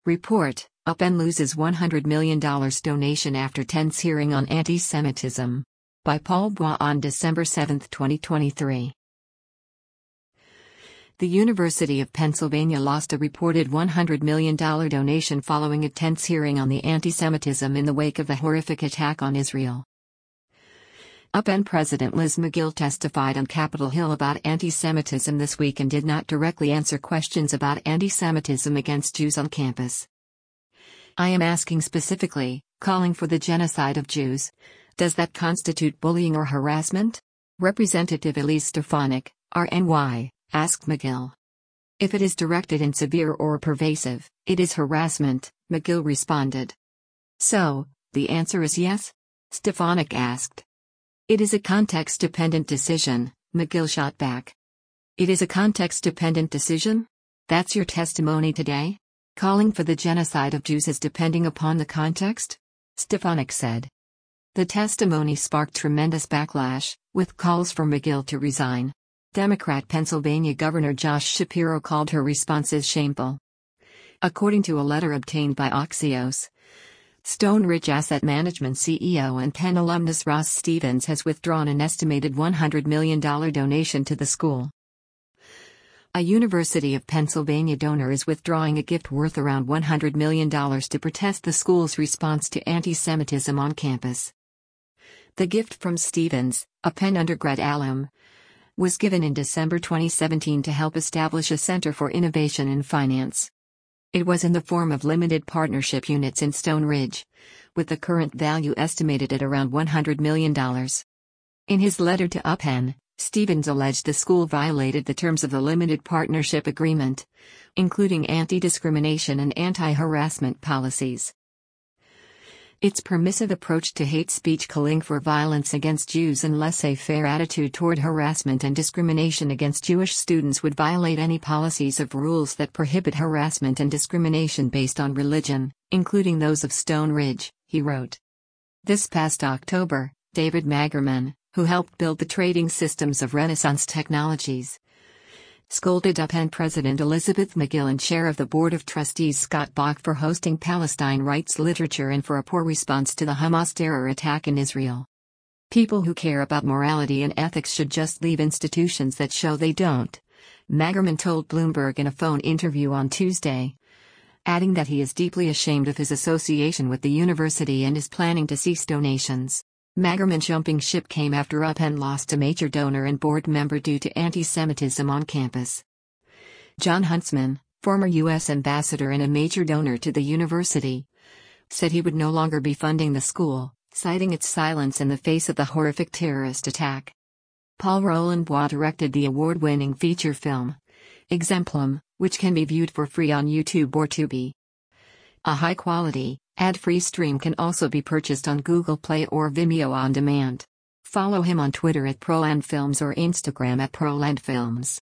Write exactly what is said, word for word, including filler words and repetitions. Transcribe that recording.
Report: UPenn loses one hundred million dollars donation after tense hearing on anti-Semitism. By Paul Bois on December seventh, twenty twenty-three. The University of Pennsylvania lost a reported one hundred million dollars donation following a tense hearing on the anti-Semitism in the wake of the horrific attack on Israel. UPenn President Liz Magill testified on Capitol Hill about anti-Semitism this week and did not directly answer questions about anti-Semitism against Jews on campus. "I am asking specifically, calling for the genocide of Jews. Does that constitute bullying or harassment?" Representative Elise Stefanik, R N Y, asked Magill. "If it is directed and severe or pervasive, it is harassment," Magill responded. "So, the answer is yes?" Stefanik asked. "It is a context-dependent decision," Magill shot back. "It is a context-dependent decision? That's your testimony today? Calling for the genocide of Jews is depending upon the context?" Stefanik said. The testimony sparked tremendous backlash, with calls for Magill to resign. Democrat Pennsylvania Governor Josh Shapiro called her responses shameful. According to a letter obtained by Axios, Stone Ridge Asset Management C E O and Penn alumnus Ross Stevens has withdrawn an estimated one hundred million dollars donation to the school. A University of Pennsylvania donor is withdrawing a gift worth around one hundred million dollars to protest the school's response to anti-Semitism on campus. The gift from Stevens, a Penn undergrad alum, was given in December twenty seventeen to help establish a Center for Innovation in Finance. It was in the form of limited partnership units in Stone Ridge, with the current value estimated at around one hundred million dollars. In his letter to UPenn, Stevens alleged the school violated the terms of the limited partnership agreement, including anti-discrimination and anti-harassment policies. Its permissive approach to hate speech, calling for violence against Jews and laissez-faire attitude toward harassment and discrimination against Jewish students would violate any policies of rules that prohibit harassment and discrimination based on religion, including those of Stone Ridge, he wrote. This past October, David Magerman, who helped build the trading systems of Renaissance Technologies, scolded UPenn President Elizabeth Magill and Chair of the Board of Trustees Scott Bach for hosting Palestine rights literature and for a poor response to the Hamas terror attack in Israel. "People who care about morality and ethics should just leave institutions that show they don't," Magerman told Bloomberg in a phone interview on Tuesday, adding that he is deeply ashamed of his association with the university and is planning to cease donations. Magerman jumping ship came after UPenn lost a major donor and board member due to anti-Semitism on campus. John Huntsman, former U S ambassador and a major donor to the university, said he would no longer be funding the school, citing its silence in the face of the horrific terrorist attack. Paul Roland Bois directed the award-winning feature film, Exemplum, which can be viewed for free on YouTube or Tubi. A high-quality, ad-free stream can also be purchased on Google Play or Vimeo on demand. Follow him on Twitter at ProlandFilms or Instagram at ProlandFilms.